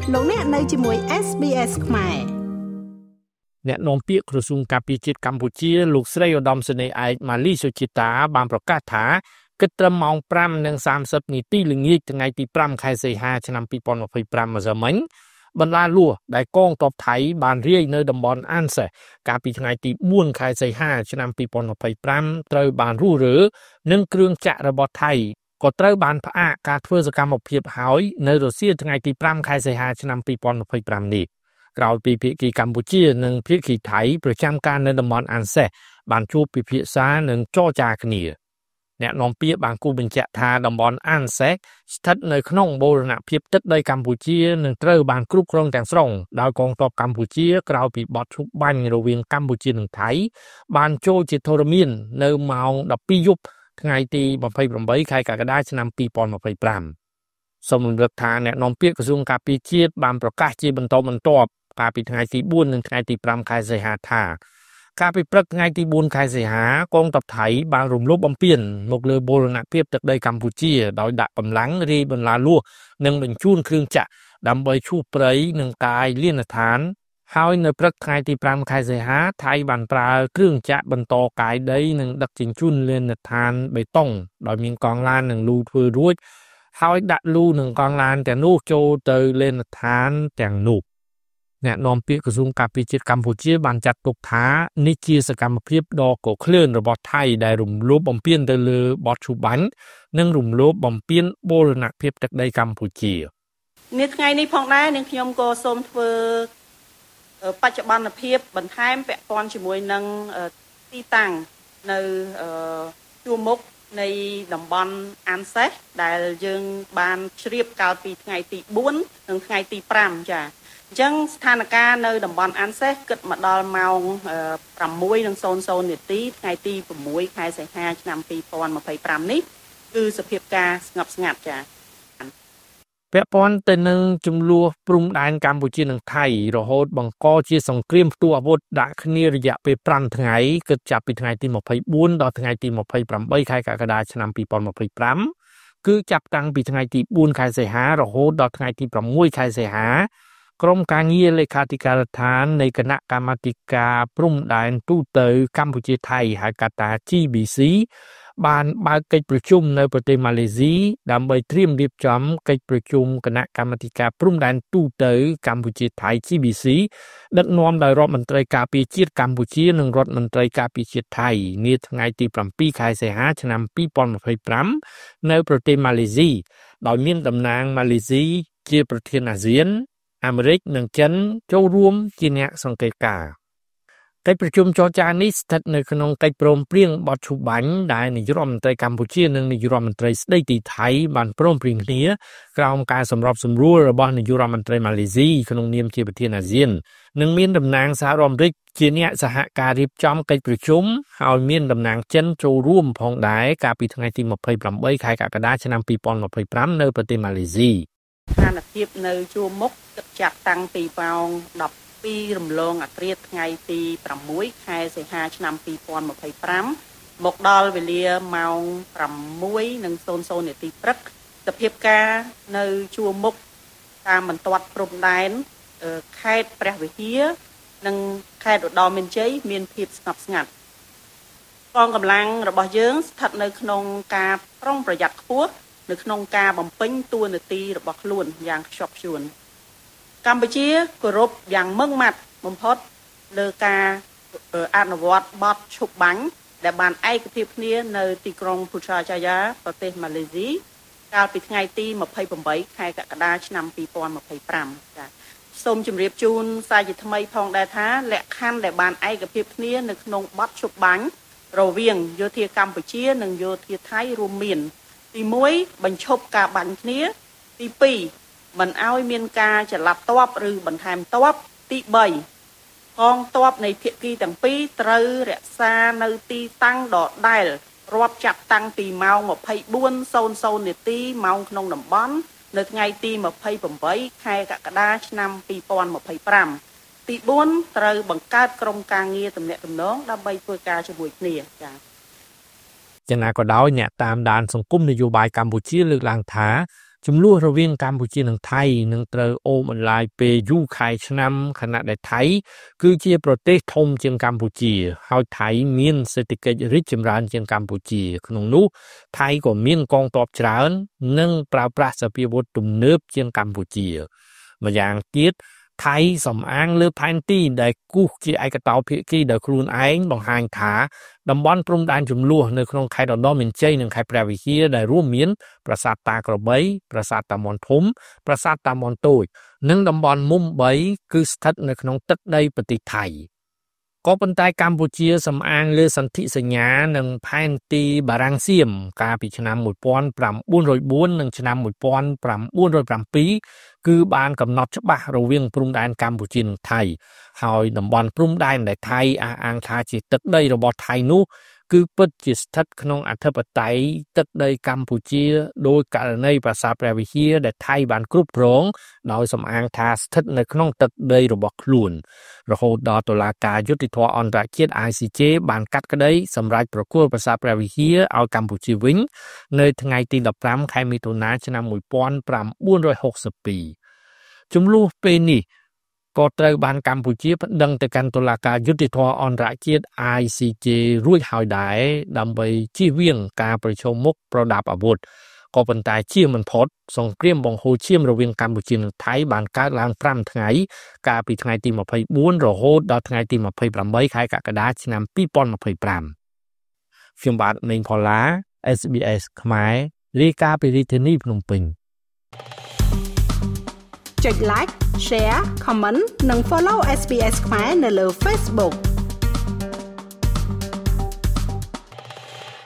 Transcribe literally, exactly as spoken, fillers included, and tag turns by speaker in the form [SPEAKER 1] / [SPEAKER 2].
[SPEAKER 1] លោកអ្នកនៅជាមួយ เอส บี เอส ខ្មែរ
[SPEAKER 2] អ្នកនាំពាក្យក្រសួងការពារជាតិកម្ពុជាលោកស្រីឧត្តមសេនីយ៍ឯកម៉ាលីសុជីតាបានប្រកាសថាគិតត្រឹមម៉ោង five and thirty នាទីល្ងាចថ្ងៃទីfiveខែសីហាឆ្នាំtwenty twenty-fiveម្សិលមិញបន្លាលួសដែលកងទ័ពថៃបានរាយនៅតំបន់អានសេះកាលពីថ្ងៃទីfourខែសីហាឆ្នាំtwenty twenty-fiveត្រូវបានរុះរើនិងគ្រឿងចាក់របស់ថៃក៏ត្រូវបានផ្អាកការធ្វើសកម្មភាពហើយនៅរសៀលថ្ងៃទីfiveខែសីហាឆ្នាំtwenty twenty-fiveនេះក្រោយពីភាគីកម្ពុជានិងភាគីថៃប្រចាំការនៅតំបន់អានសេះបានជួបពិភាក្សានិងចរចាគ្នាអ្នកនាំពាក្យបានគូបញ្ជាក់ថាតំបន់អានសេះស្ថិតនៅក្នុងបូរណភាពទឹកដីកម្ពុជានិងត្រូវបានគ្រប់គ្រងទាំងស្រុងដោយកងទ័ពកម្ពុជាក្រោយពីបទឈប់បាញ់រវាងកម្ពុជានិងថៃបានចូលជាធរមាននៅម៉ោងtwelveយប់ថ្ងៃទីtwenty-eightខែកក្កដាឆ្នាំtwenty twenty-fiveសូមរំលឹកថាអ្នកនាំពាក្យក្រសួងការពារជាតិបានប្រកាសជាបន្តបន្ទាប់កាលពីថ្ងៃទីfourនិងថ្ងៃទីfiveខែសីហាថាកាលពីព្រឹកថ្ងៃទីfourខែសីហាកងទ័ពថៃបានរំលោភបំពានមកលើបូរណភាពទឹកដីកម្ពុជាដោយដាក់កម្លាំងរាយបន្លាលួសនិងបញ្ជូនគ្រឿងចាក់ដើម្បីឈូសព្រៃនិងកាយលានដ្ឋានហើយនៅព្រឹកថ្ងៃទីfiveខែសីហាថៃបានប្រើគ្រឿងចាក់បន្តកាយដីនិងដឹកជញ្ជូនលានដ្ឋានបេតុងដោយមានកងឡាននិងលូធ្វើរួចហើយដាក់លូនិងកងឡានទាំងនោះចូលទៅលានដ្ឋានទាំងនោះអ្នកនាំពាក្យក្រសួងការពារជាតិកម្ពុជាបានចាត់ទុកថានេះជាសកម្មភាពដ៏កក្លឿនរបស់ថៃដែលរំលោភបំពានទៅលើបទឈូសបាញ់និងរំលោភបំពានបូរណភាពទឹកដីកម្ពុជា
[SPEAKER 3] នាថ្ងៃនេះផងដែរនាងខ្ញុំក៏សូមធ្វើបច្ចុប្បន្នភាពបន្ថែមពាក់ព័ន្ធជាមួយនឹងទីតាំងនៅជួរមុខនៃតំបន់អានសេះដែលយើងបានជ្រាបកាលពីថ្ងៃទីfourនិងថ្ងៃទីfiveចាអញ្ចឹងស្ថានភាពនៅតំបន់អានសេះគិតមកដល់ម៉ោងsix and zero zeroនាទីថ្ងៃទីsixខែសីហាឆ្នាំtwenty twenty-fiveនេះគឺសភាពការស្ងប់ស្ងាត់ចា
[SPEAKER 2] ពាក់ព័ន្ធទៅនឹងចំនួនព្រំដែនកម្ពុជានិងថៃរហូតបង្កជាសង្គ្រាមផ្ទុះអាវុធដាក់គ្នារយៈពេលfiveថ្ងៃគិតចាប់ពីថ្ងៃទីtwenty-fourដល់ថ្ងៃទីtwenty-eightខែកក្កដាឆ្នាំtwenty twenty-fiveគឺចាប់តាំងពីថ្ងៃទីfourខែសីហារហូតដល់ថ្ងៃទីsixខែសីហាក្រុមការងារលេខាធិការដ្ឋាននៃគណៈកម្មាធិការព្រំដែនទូទៅកម្ពុជាថៃហៅកាត់ថា G B C បានបើកកិច្ចប្រជុំនៅប្រទេសម៉ាឡេស៊ីដើម្បីត្រៀមរៀបចំកិច្ចប្រជុំគណៈកម្មាធិការព្រំដែនទូទៅកម្ពុជាថៃ G B C ដឹកនាំដោយរដ្ឋមន្ត្រីការពារជាតិកម្ពុជានិងរដ្ឋមន្ត្រីការពារជាតិថៃនាថ្ងៃទីsevenខែសីហាឆ្នាំtwenty twenty-fiveនៅប្រទេសម៉ាឡេស៊ីដោយមានតំណាងម៉ាឡេស៊ីជាប្រធានអាស៊ានអាមេរិកនិងចិនចូលរួមជាអ្នកសង្កេតការណ៍កិច្ចប្រជុំចរចានេះស្ថិតនៅក្នុងកិច្ចព្រមព្រៀងបទឈូសបាញ់ដែលនាយករដ្ឋមន្ត្រីកម្ពុជានិងនាយករដ្ឋមន្ត្រីស្ដីទីថៃបានព្រមព្រៀងគ្នាក្រោមការសម្របសម្រួលរបស់នាយករដ្ឋមន្ត្រីម៉ាឡេស៊ីក្នុងនាមជាប្រធានអាស៊ាននិងមានតំណាងសហរដ្ឋអាមេរិកជាអ្នកសហការរៀបចំកិច្ចប្រជុំហើយមានតំណាងចិនចូលរួមផងដែរកាលពីថ្ងៃទីtwenty-eightខែកក្កដាឆ្នាំtwenty twenty-fiveនៅប្រទេសម៉ាឡេស៊ី
[SPEAKER 3] ស្ថានភាពនៅជួរមុខចាប់តាំងពីម៉ោងtwelveរំលងអាធ្រាត្រថ្ងៃទីsixខែសីហាឆ្នាំtwenty twenty-fiveមកដល់វេលាម៉ោងsix and zero zeroនាទីព្រឹកសភាពការនៅជួរមុខតាមបន្ទាត់ព្រំដែនខេត្តព្រះវិហារនិងខេត្តឧត្តរមានជ័យមានភាពស្ងប់ស្ងាត់កងកម្លាំងរបស់យើងស្ថិតនៅក្នុងការប្រុងប្រយ័ត្នខ្ពស់នៅក្នុងការបំពេញតួនាទីរបស់ខ្លួនយ៉ាងខ្ជាប់ខ្ជួនកម្ពុជាគោរពយ៉ាងម៉ឺងម៉ាត់បំផុតលើការអនុវត្តបទឈប់បាញ់ដែលបានឯកភាពគ្នានៅទីក្រុងពូត្រចាយាប្រទេសម៉ាឡេស៊ីកាលពីថ្ងៃទីtwenty-eightខែកក្កដាឆ្នាំtwenty twenty-fiveចាសូមជម្រាបជូនសាជាថ្មីផងដែរថាលក្ខខណ្ឌដែលបានឯកភាពគ្នានៅក្នុងបទឈប់បាញ់រវាងយោធាកម្ពុជានិងយោធាថៃរួមមានទីoneបញ្ឈប់ការបាញ់គ្នាទីtwoមិនឲ្យមានការចល័តទ័ពឬបន្ថែមទ័ពទីthreeកងទ័ពនៃភាគីទាំងពីរត្រូវរក្សានៅទីតាំងដដែលរាប់ចាប់តាំងពីម៉ោងtwenty-four zero zeroនាទីម៉ោងក្នុងតំបន់នៅថ្ងៃទីtwenty-eightខែកក្កដាឆ្នាំtwenty twenty-fiveទីfourត្រូវបង្កើតក្រុមការងារទំនាក់ទំនងដើម្បីធ្វើការជាមួយគ្នាចា៎
[SPEAKER 2] យ៉ាងណាក៏ដោយអ្នកតាមដានសង្គមនយោបាយកម្ពុជាលើកឡើងថាចំនួនរវាងកម្ពុជានិងថៃនឹងត្រូវអូមបន្លាយពេលយូរខែឆ្នាំខណៈដែលថៃគឺជាប្រទេសធំជាងកម្ពុជាហើយថៃមានសេដ្ឋកិច្ចរីកចម្រើនជាងកម្ពុជាក្នុងនោះថៃក៏មានកងទ័ពច្រើននិងប្រើប្រាស់សព្វាវុធទំនើបជាងកម្ពុជាម្យ៉ាងទៀតថៃសំអាងលើផែនទីដែលគូសជាឯកតោភាគីដោយខ្លួនឯងបង្ហាញថាតំបន់ព្រំដែនជម្លោះនៅក្នុងខេត្តឧត្តរមានជ័យនិងខេត្តព្រះវិហារដែលរួមមានប្រាសាទតាក្របីប្រាសាទតាមាន់ធំប្រាសាទតាមាន់តូចនិងតំបន់មុំបីគឺស្ថិតនៅក្នុងទឹកដីប្រទេសថៃក៏ប៉ុន្តែកម្ពុជាសំអាងលើសន្ធិសញ្ញានិងផែនទីបារាំងសៀមកាលពីឆ្នាំmột nghìn tám trăm lẻ bốnនិងឆ្នាំmột nghìn tám trăm lẻ bảyគឺបានកំណត់ច្បាស់រវាងព្រំដែនកម្ពុជានិងថៃហើយតំបន់ព្រំដែនដែលថៃអះអាងថាជាទឹកដីរបស់ថៃនោះគឺពិតជាស្ថិតក្នុងអធិបតេយ្យទឹកដីកម្ពុជាដោយករណីប្រាសាទព្រះវិហារដែលថៃបានគ្រប់គ្រងដោយសំអាងថាស្ថិតនៅក្នុងទឹកដីរបស់ខ្លួនរហូតដល់តុលាការយុត្តិធម៌អន្តរជាតិ I C J បានកាត់ក្តីសម្រេចប្រគល់ប្រាសាទព្រះវិហារឲ្យកម្ពុជាវិញនៅថ្ងៃទីដប់ប្រាំខែមិថុនាឆ្នាំmột nghìn tám trăm sáu mươi haiចំនួនពេលនេះក៏ត្រូវបានកម្ពុជាប្តឹងទៅកាន់តុលាការយុត្តិធម៌អន្តរជាតិ I C J រួចហើយដែរដើម្បីជៀសវាងការប្រឈមមុខប្រដាប់អាវុធក៏ប៉ុន្តែជាមិនផុតសង្គ្រាមបង្ហូរឈាមរវាងកម្ពុជានិងថៃបានកើតឡើងប្រាំថ្ងៃកាលពីថ្ងៃទីยี่สิบสี่រហូតដល់ថ្ងៃទីยี่สิบแปดខែកក្កដាឆ្នាំยี่สิบยี่สิบห้าខ្ញុំបាទមេងផល្លា S B S ខ្មែររាយការណ៍ពីរាជធានីភ្នំពេញ
[SPEAKER 1] ចុច like share comment និង follow S B S ខ្មែរនៅលើ Facebook